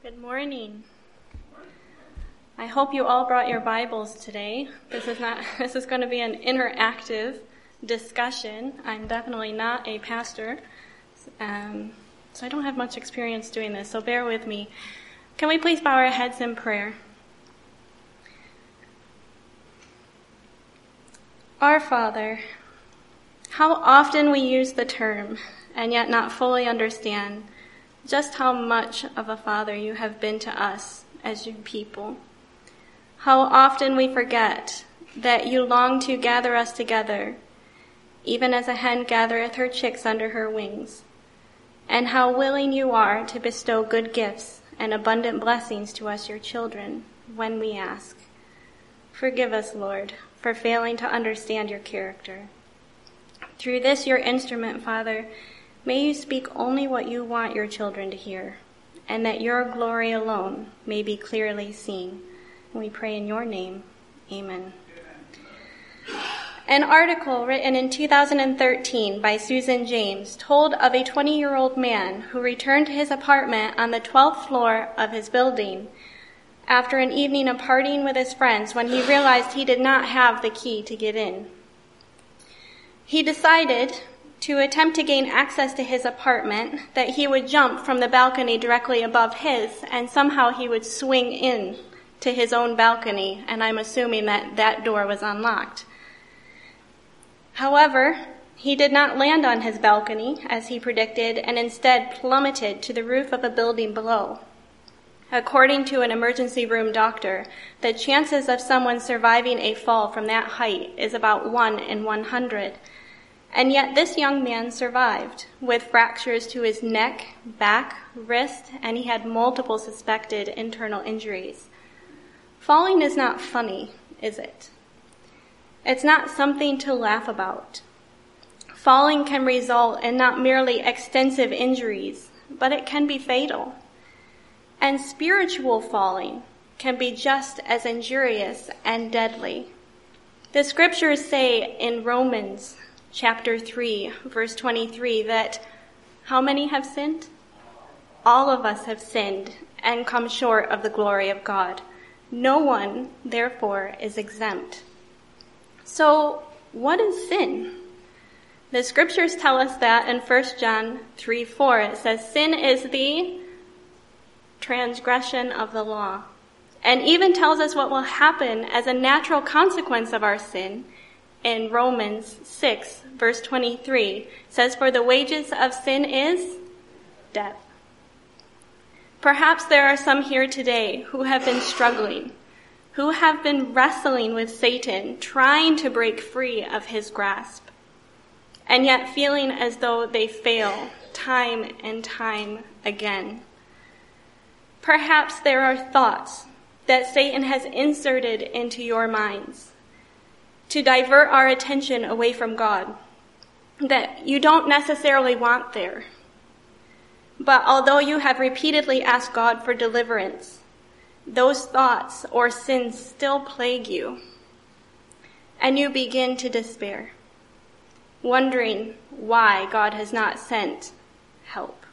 Good morning. I hope you all brought your Bibles today. This is going to be an interactive discussion. I'm definitely not a pastor, so I don't have much experience doing this, so bear with me. Can we please bow our heads in prayer? Our Father, how often we use the term and yet not fully understand just how much of a father you have been to us as your people. How often we forget that you long to gather us together, even as a hen gathereth her chicks under her wings, and how willing you are to bestow good gifts and abundant blessings to us, your children, when we ask. Forgive us, Lord, for failing to understand your character. Through this, your instrument, Father, may you speak only what you want your children to hear, and that your glory alone may be clearly seen. And we pray in your name. Amen. An article written in 2013 by Susan James told of a 20-year-old man who returned to his apartment on the 12th floor of his building after an evening of partying with his friends when he realized he did not have the key to get in. He decided to attempt to gain access to his apartment that he would jump from the balcony directly above his, and somehow he would swing in to his own balcony, and I'm assuming that that door was unlocked. However, he did not land on his balcony as he predicted, and instead plummeted to the roof of a building below. According to an emergency room doctor, the chances of someone surviving a fall from that height is about 1 in 100. And yet this young man survived, with fractures to his neck, back, wrist, and he had multiple suspected internal injuries. Falling is not funny, is it? It's not something to laugh about. Falling can result in not merely extensive injuries, but it can be fatal. And spiritual falling can be just as injurious and deadly. The scriptures say in Romans chapter 3, verse 23, that how many have sinned? All of us have sinned and come short of the glory of God. No one, therefore, is exempt. So, what is sin? The scriptures tell us that in 1 John 3:4, it says, sin is the transgression of the law. And even tells us what will happen as a natural consequence of our sin. In Romans 6, verse 23, says, for the wages of sin is death. Perhaps there are some here today who have been struggling, who have been wrestling with Satan, trying to break free of his grasp, and yet feeling as though they fail time and time again. Perhaps there are thoughts that Satan has inserted into your minds to divert our attention away from God, that you don't necessarily want there. But although you have repeatedly asked God for deliverance, those thoughts or sins still plague you, and you begin to despair, wondering why God has not sent help.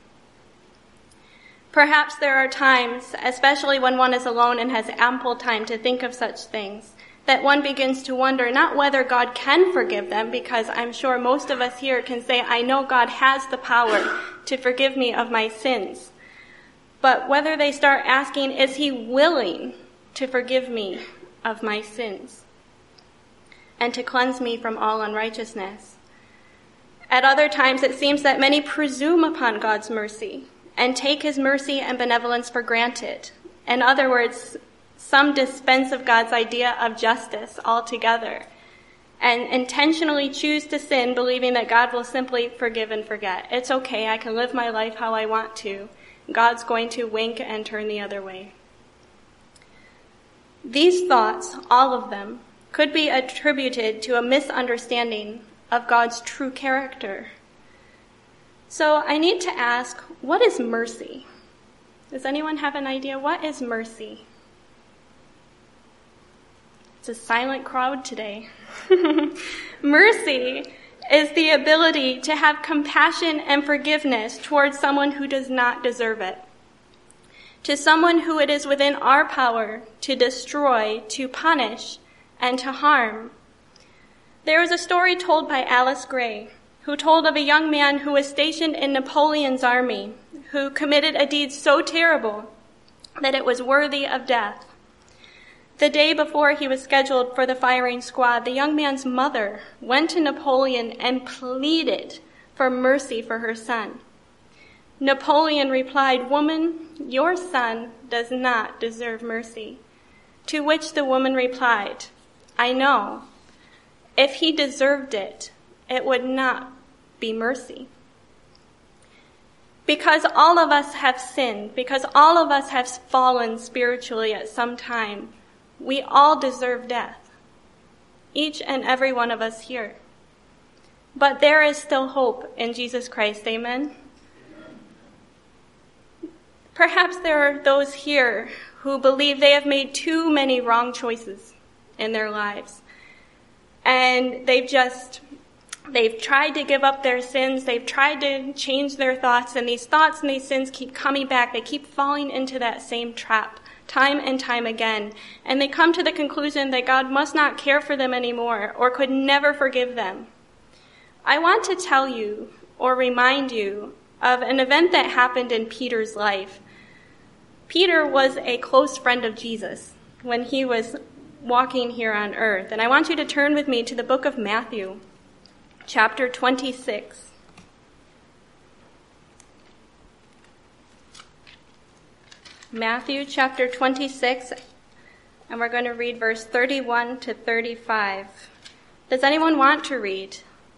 Perhaps there are times, especially when one is alone and has ample time to think of such things, that one begins to wonder not whether God can forgive them, because I'm sure most of us here can say, I know God has the power to forgive me of my sins, but whether they start asking, is he willing to forgive me of my sins and to cleanse me from all unrighteousness? At other times, it seems that many presume upon God's mercy and take his mercy and benevolence for granted. In other words, some dispense of God's idea of justice altogether and intentionally choose to sin, believing that God will simply forgive and forget. It's okay, I can live my life how I want to. God's going to wink and turn the other way. These thoughts, all of them, could be attributed to a misunderstanding of God's true character. So I need to ask, what is mercy? Does anyone have an idea? What is mercy? It's a silent crowd today. Mercy is the ability to have compassion and forgiveness towards someone who does not deserve it. to someone who it is within our power to destroy, to punish, and to harm. There was a story told by Alice Gray, who told of a young man who was stationed in Napoleon's army, who committed a deed so terrible that it was worthy of death. The day before he was scheduled for the firing squad, the young man's mother went to Napoleon and pleaded for mercy for her son. Napoleon replied, "Woman, your son does not deserve mercy." To which the woman replied, "I know. If he deserved it, it would not be mercy." Because all of us have sinned, because all of us have fallen spiritually at some time, we all deserve death. Each and every one of us here. But there is still hope in Jesus Christ, amen? Perhaps there are those here who believe they have made too many wrong choices in their lives. And they've tried to give up their sins. They've tried to change their thoughts. And these thoughts and these sins keep coming back. They keep falling into that same trap time and time again. And they come to the conclusion that God must not care for them anymore or could never forgive them. I want to tell you or remind you of an event that happened in Peter's life. Peter was a close friend of Jesus when he was walking here on earth. And I want you to turn with me to the book of Matthew, chapter 26. Matthew chapter 26, and we're going to read verse 31 to 35. Does anyone want to read?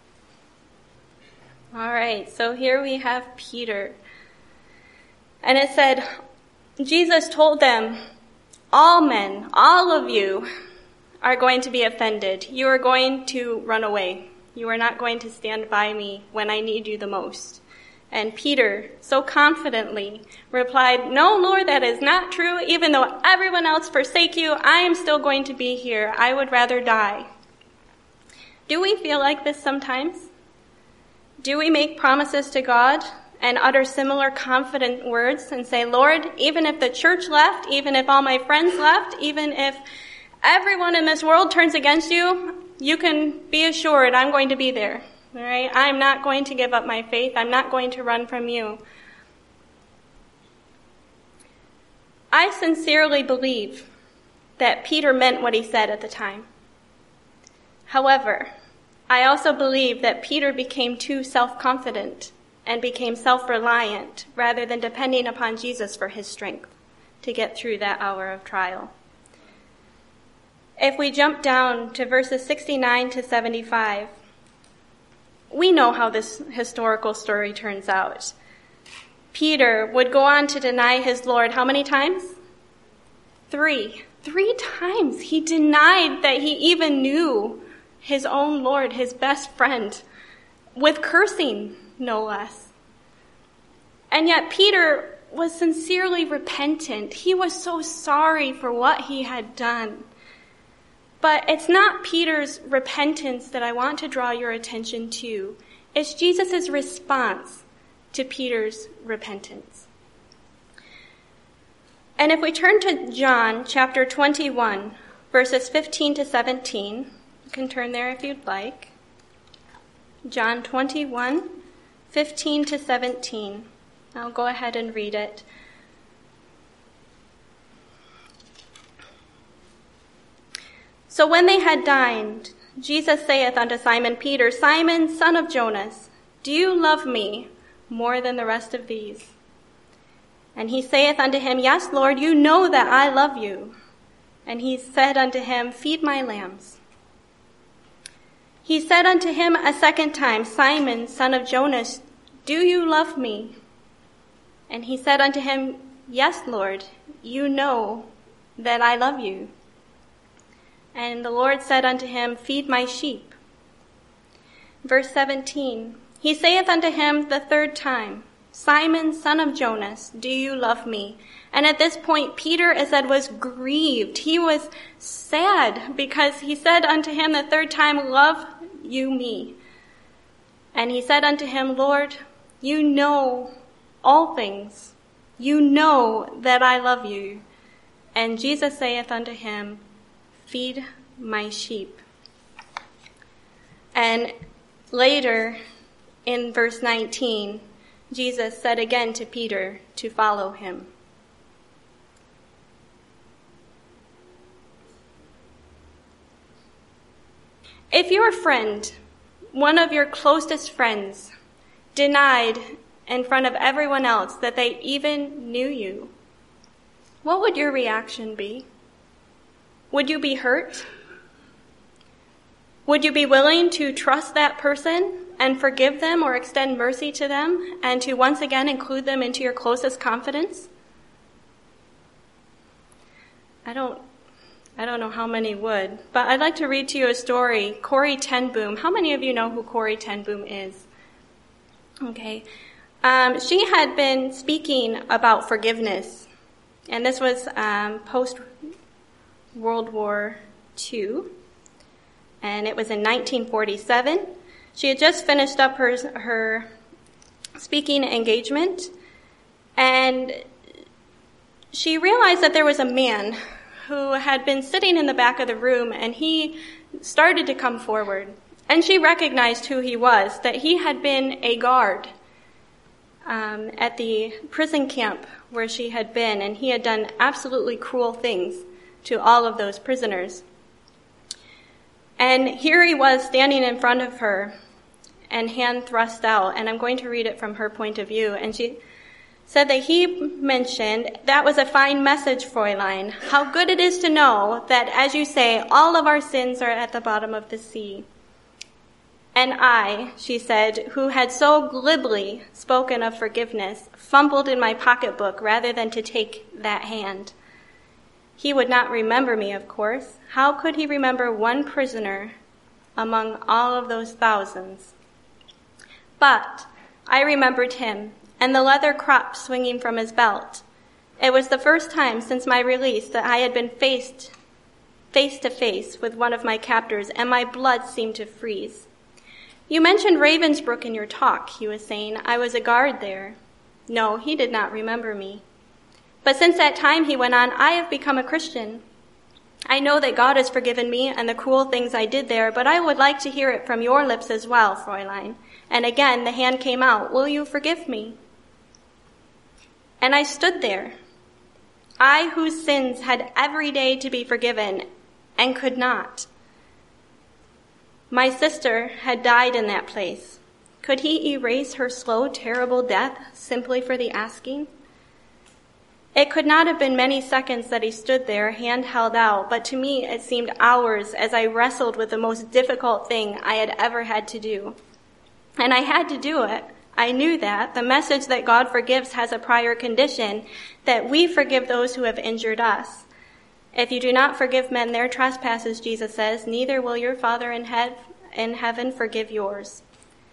All right, so here we have Peter. And it said, Jesus told them, "All men, all of you, are going to be offended. You are going to run away. You are not going to stand by me when I need you the most." And Peter, so confidently, replied, "No, Lord, that is not true. Even though everyone else forsake you, I am still going to be here. I would rather die." Do we feel like this sometimes? Do we make promises to God and utter similar confident words and say, "Lord, even if the church left, even if all my friends left, even if everyone in this world turns against you, you can be assured I'm going to be there. All right? I'm not going to give up my faith. I'm not going to run from you." I sincerely believe that Peter meant what he said at the time. However, I also believe that Peter became too self-confident and became self-reliant rather than depending upon Jesus for his strength to get through that hour of trial. If we jump down to verses 69 to 75, we know how this historical story turns out. Peter would go on to deny his Lord how many times? 3. 3 times he denied that he even knew his own Lord, his best friend, with cursing, no less. And yet Peter was sincerely repentant. He was so sorry for what he had done. But it's not Peter's repentance that I want to draw your attention to. It's Jesus' response to Peter's repentance. And if we turn to John chapter 21, verses 15 to 17, you can turn there if you'd like. John 21, 15 to 17. I'll go ahead and read it. So when they had dined, Jesus saith unto Simon Peter, "Simon, son of Jonas, do you love me more than the rest of these?" And he saith unto him, "Yes, Lord, you know that I love you." And he said unto him, "Feed my lambs." He said unto him a second time, "Simon, son of Jonas, do you love me?" And he said unto him, "Yes, Lord, you know that I love you." And the Lord said unto him, "Feed my sheep." Verse 17, he saith unto him the third time, "Simon, son of Jonas, do you love me?" And at this point, Peter, as said, was grieved. He was sad because he said unto him the third time, "Love you me?" And he said unto him, "Lord, you know all things. You know that I love you. And Jesus saith unto him, Feed my sheep. And later, in verse 19, Jesus said again to Peter to follow him. If your friend, one of your closest friends, denied in front of everyone else that they even knew you, what would your reaction be? Would you be hurt? Would you be willing to trust that person and forgive them or extend mercy to them and to once again include them into your closest confidence? I don't know how many would, but I'd like to read to you a story. Corrie ten Boom. How many of you know who Corrie ten Boom is? Okay. She had been speaking about forgiveness, and this was post-World War II, and it was in 1947. She had just finished up her speaking engagement, and she realized that there was a man who had been sitting in the back of the room, and he started to come forward. And she recognized who he was, that he had been a guard at the prison camp where she had been, and he had done absolutely cruel things to all of those prisoners. And here he was standing in front of her and hand thrust out, and I'm going to read it from her point of view. And she said that he mentioned, "That was a fine message, Fräulein. How good it is to know that, as you say, all of our sins are at the bottom of the sea." And I, she said, who had so glibly spoken of forgiveness, fumbled in my pocketbook rather than to take that hand. He would not remember me, of course. How could he remember one prisoner among all of those thousands? But I remembered him, and the leather crop swinging from his belt. It was the first time since my release that I had been face to face with one of my captors, and my blood seemed to freeze. "You mentioned Ravensbrück in your talk," he was saying. "I was a guard there." No, he did not remember me. "But since that time," he went on, "I have become a Christian. I know that God has forgiven me and the cruel things I did there, but I would like to hear it from your lips as well, Fräulein." And again the hand came out. "Will you forgive me?" And I stood there, I whose sins had every day to be forgiven and could not. My sister had died in that place. Could he erase her slow, terrible death simply for the asking? It could not have been many seconds that he stood there, hand held out, but to me it seemed hours as I wrestled with the most difficult thing I had ever had to do. And I had to do it. I knew that. The message that God forgives has a prior condition, that we forgive those who have injured us. If you do not forgive men their trespasses, Jesus says, neither will your Father in heaven forgive yours.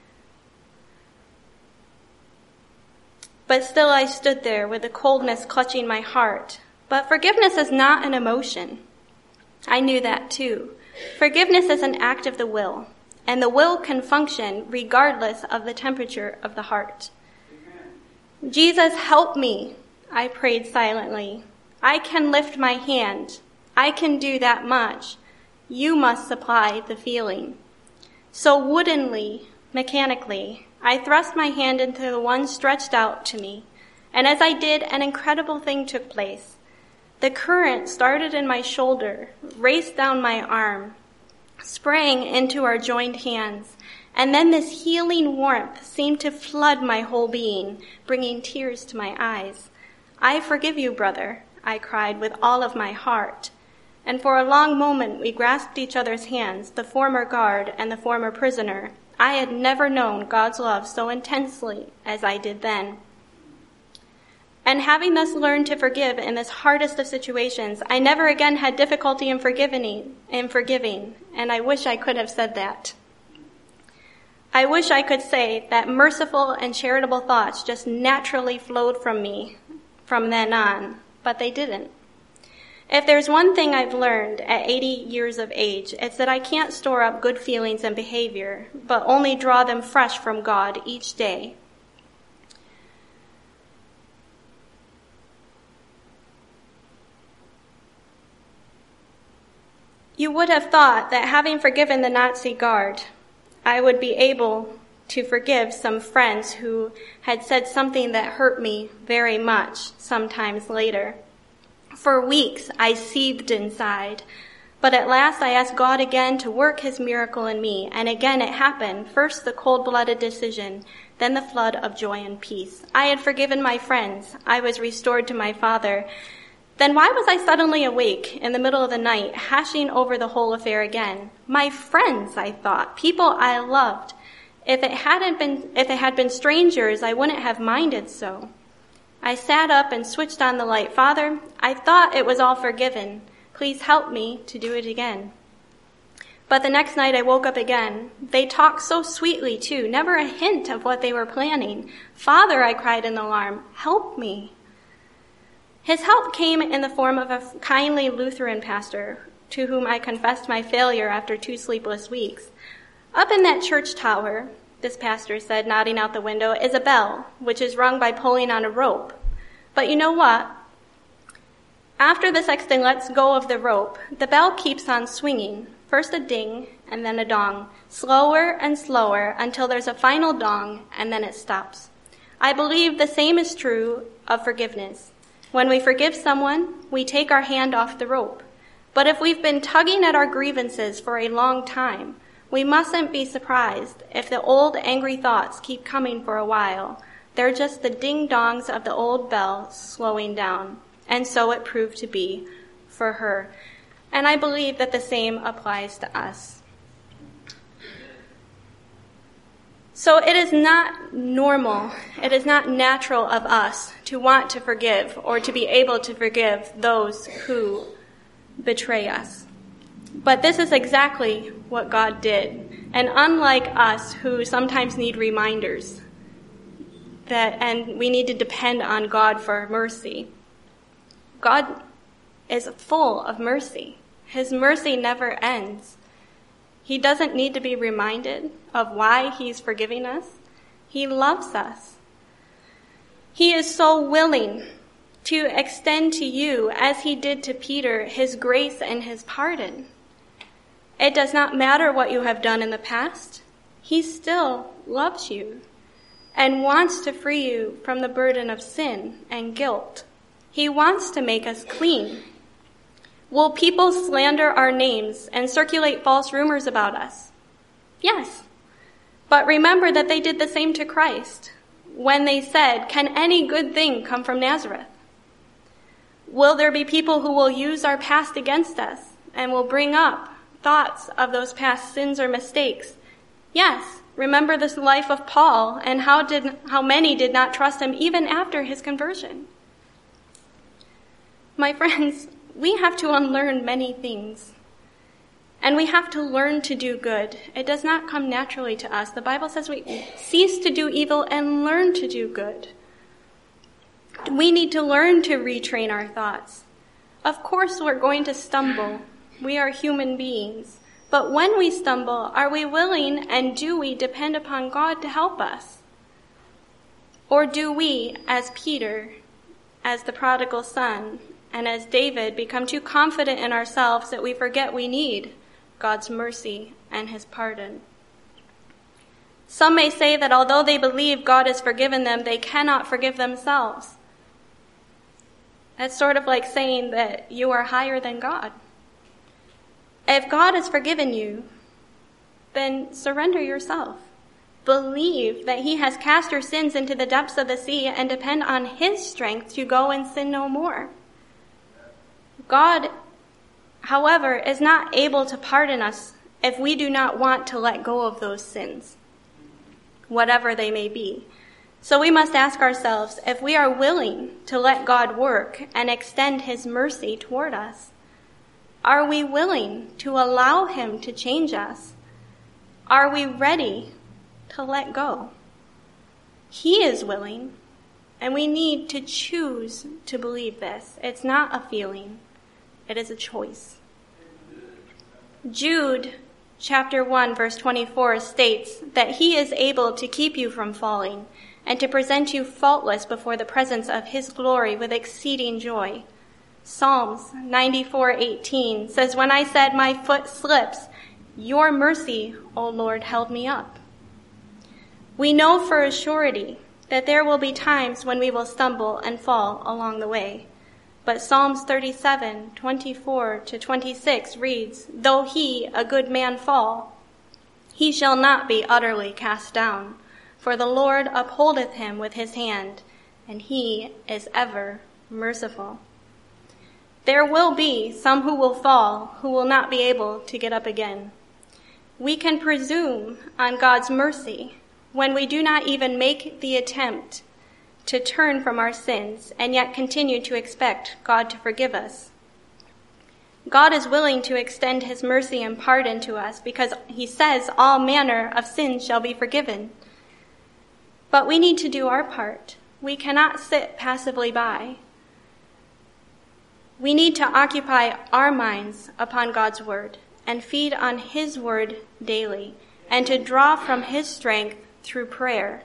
But still I stood there with the coldness clutching my heart. But forgiveness is not an emotion. I knew that too. Forgiveness is an act of the will, and the will can function regardless of the temperature of the heart. Amen. Jesus, help me, I prayed silently. I can lift my hand. I can do that much. You must supply the feeling. So woodenly, mechanically, I thrust my hand into the one stretched out to me, and as I did, an incredible thing took place. The current started in my shoulder, raced down my arm, sprang into our joined hands, and then this healing warmth seemed to flood my whole being, bringing tears to my eyes. I forgive you, brother, I cried with all of my heart. And for a long moment we grasped each other's hands, the former guard and the former prisoner. I had never known God's love so intensely as I did then. And having thus learned to forgive in this hardest of situations, I never again had difficulty in forgiving, and I wish I could have said that. I wish I could say that merciful and charitable thoughts just naturally flowed from me from then on, but they didn't. If there's one thing I've learned at 80 years of age, it's that I can't store up good feelings and behavior, but only draw them fresh from God each day. You would have thought that having forgiven the Nazi guard, I would be able to forgive some friends who had said something that hurt me very much sometimes later. For weeks, I seethed inside, but at last I asked God again to work his miracle in me, and again it happened. First the cold-blooded decision, then the flood of joy and peace. I had forgiven my friends. I was restored to my Father. Then why was I suddenly awake in the middle of the night, hashing over the whole affair again? My friends, I thought, people I loved. If it had been strangers, I wouldn't have minded so. I sat up and switched on the light. Father, I thought it was all forgiven. Please help me to do it again. But the next night I woke up again. They talked so sweetly too, never a hint of what they were planning. Father, I cried in alarm, help me. His help came in the form of a kindly Lutheran pastor to whom I confessed my failure after 2 sleepless weeks. Up in that church tower, this pastor said, nodding out the window, is a bell, which is rung by pulling on a rope. But you know what? After the sexton lets go of the rope, the bell keeps on swinging, first a ding and then a dong, slower and slower until there's a final dong and then it stops. I believe the same is true of forgiveness. When we forgive someone, we take our hand off the rope. But if we've been tugging at our grievances for a long time, we mustn't be surprised if the old angry thoughts keep coming for a while. They're just the ding-dongs of the old bell slowing down. And so it proved to be for her. And I believe that the same applies to us. So it is not normal, it is not natural of us to want to forgive or to be able to forgive those who betray us. But this is exactly what God did. And unlike us who sometimes need reminders and we need to depend on God for mercy, God is full of mercy. His mercy never ends. He doesn't need to be reminded of why he's forgiving us. He loves us. He is so willing to extend to you, as he did to Peter, his grace and his pardon. It does not matter what you have done in the past. He still loves you and wants to free you from the burden of sin and guilt. He wants to make us clean. Will people slander our names and circulate false rumors about us? Yes. But remember that they did the same to Christ when they said, "Can any good thing come from Nazareth?" Will there be people who will use our past against us and will bring up thoughts of those past sins or mistakes? Yes. Remember this life of Paul and how many did not trust him even after his conversion. My friends, we have to unlearn many things. And we have to learn to do good. It does not come naturally to us. The Bible says we cease to do evil and learn to do good. We need to learn to retrain our thoughts. Of course, we're going to stumble. We are human beings. But when we stumble, are we willing and do we depend upon God to help us? Or do we, as Peter, as the prodigal son, and as David, become too confident in ourselves that we forget we need God's mercy and his pardon? Some may say that although they believe God has forgiven them, they cannot forgive themselves. That's sort of like saying that you are higher than God. If God has forgiven you, then surrender yourself. Believe that he has cast your sins into the depths of the sea and depend on his strength to go and sin no more. God, however, is not able to pardon us if we do not want to let go of those sins, whatever they may be. So we must ask ourselves if we are willing to let God work and extend his mercy toward us. Are we willing to allow him to change us? Are we ready to let go? He is willing, and we need to choose to believe this. It's not a feeling. It is a choice. Jude chapter 1 verse 24 states that he is able to keep you from falling and to present you faultless before the presence of his glory with exceeding joy. Psalms 94:18 says, "When I said my foot slips, your mercy, O Lord, held me up." We know for a surety that there will be times when we will stumble and fall along the way. But Psalms 37:24-26 reads, "Though he, a good man, fall, he shall not be utterly cast down, for the Lord upholdeth him with his hand, and he is ever merciful." There will be some who will fall, who will not be able to get up again. We can presume on God's mercy when we do not even make the attempt to turn from our sins and yet continue to expect God to forgive us. God is willing to extend his mercy and pardon to us because he says all manner of sins shall be forgiven. But we need to do our part. We cannot sit passively by. We need to occupy our minds upon God's word and feed on his word daily and to draw from his strength through prayer.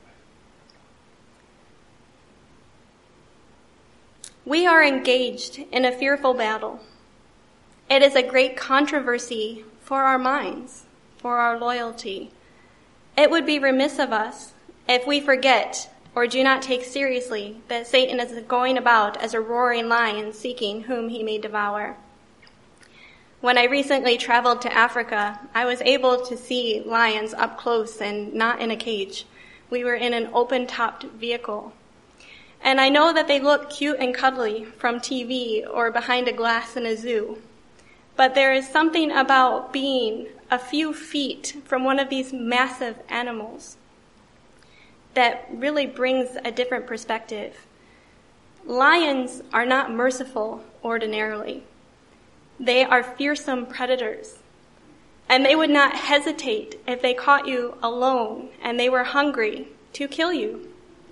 We are engaged in a fearful battle. It is a great controversy for our minds, for our loyalty. It would be remiss of us if we forget or do not take seriously that Satan is going about as a roaring lion seeking whom he may devour. When I recently traveled to Africa, I was able to see lions up close and not in a cage. We were in an open-topped vehicle. And I know that they look cute and cuddly from TV or behind a glass in a zoo. But there is something about being a few feet from one of these massive animals that really brings a different perspective. Lions are not merciful ordinarily. They are fearsome predators, and they would not hesitate if they caught you alone and they were hungry to kill you.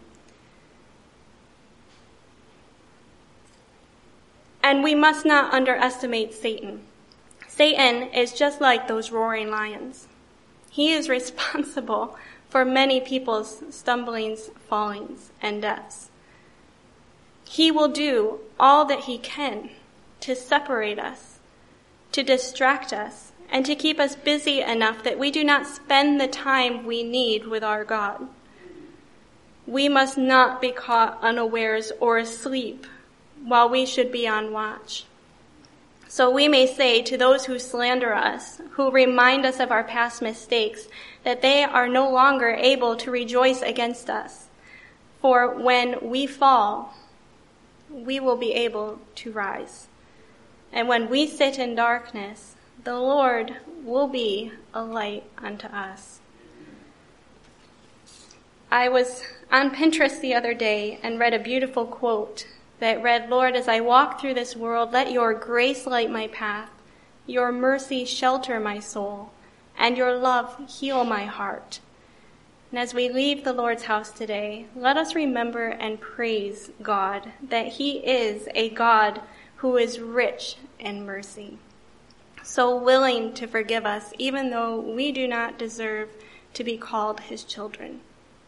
And we must not underestimate Satan. Satan is just like those roaring lions. He is responsible for many people's stumblings, fallings, and deaths. He will do all that he can to separate us, to distract us, and to keep us busy enough that we do not spend the time we need with our God. We must not be caught unawares or asleep while we should be on watch. So we may say to those who slander us, who remind us of our past mistakes, that they are no longer able to rejoice against us. For when we fall, we will be able to rise. And when we sit in darkness, the Lord will be a light unto us. I was on Pinterest the other day and read a beautiful quote that read, "Lord, as I walk through this world, let your grace light my path, your mercy shelter my soul, and your love heal my heart." And as we leave the Lord's house today, let us remember and praise God that he is a God who is rich in mercy, so willing to forgive us even though we do not deserve to be called his children.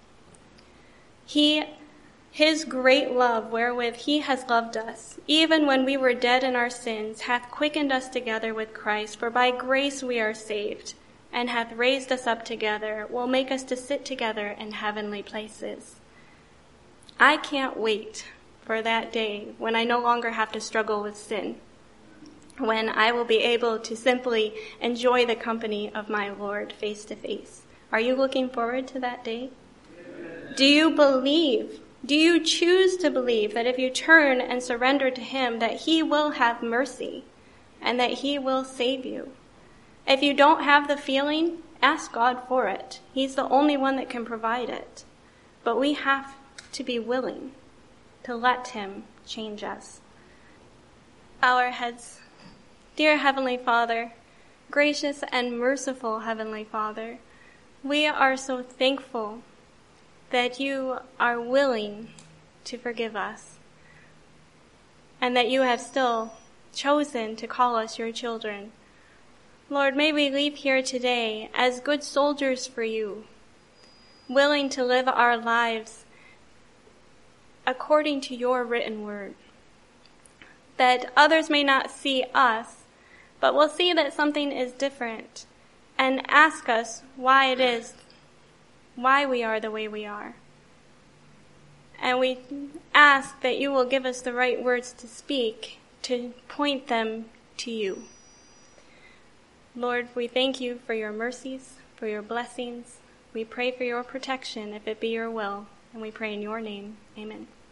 His great love wherewith he has loved us, even when we were dead in our sins, hath quickened us together with Christ, for by grace we are saved, and hath raised us up together, will make us to sit together in heavenly places. I can't wait for that day when I no longer have to struggle with sin, when I will be able to simply enjoy the company of my Lord face to face. Are you looking forward to that day? Do you believe? Do you choose to believe that if you turn and surrender to him, that he will have mercy and that he will save you? If you don't have the feeling, ask God for it. He's the only one that can provide it. But we have to be willing to let him change us. Bow our heads. Dear Heavenly Father, gracious and merciful Heavenly Father, we are so thankful that you are willing to forgive us and that you have still chosen to call us your children. Lord, may we leave here today as good soldiers for you, willing to live our lives according to your written word. that others may not see us, but will see that something is different and ask us why we are the way we are. And we ask that you will give us the right words to speak, to point them to you. Lord, we thank you for your mercies, for your blessings. We pray for your protection, if it be your will, and we pray in your name. Amen.